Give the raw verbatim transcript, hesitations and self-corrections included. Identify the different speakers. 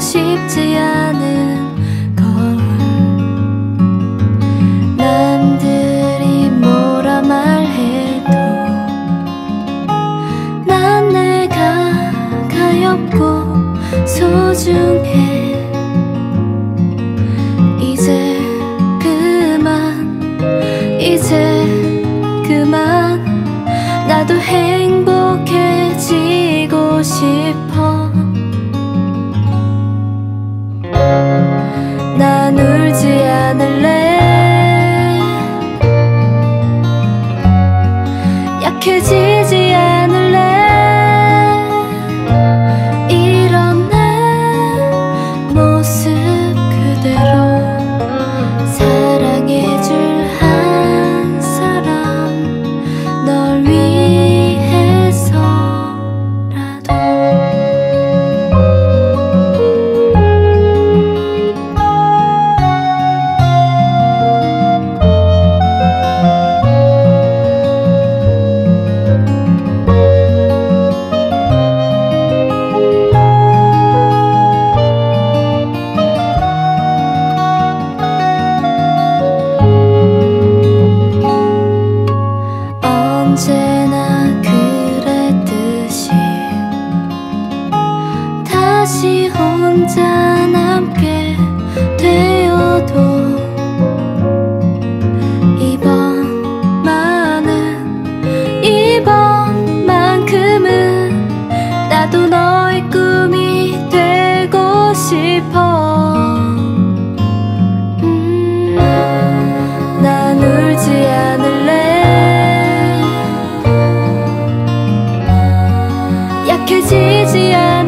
Speaker 1: 쉽지 않은 걸. 남들이 뭐라 말해도 난 내가 가엾고 소중해. 이제 그만, 이제 그만 나도 행복해지고 싶어. 난 울지 않을래. 약해지지 않을래. 이런 내 모습 그대로 사랑해줄 한 사람 널 위해서라도. 언제나 그랬듯이 다시 혼자 남게 되어도 이번만은, 이번만큼은 나도 너의 꿈이 되고 싶어. 음, 난 울지 않을래. 약해지지 않아.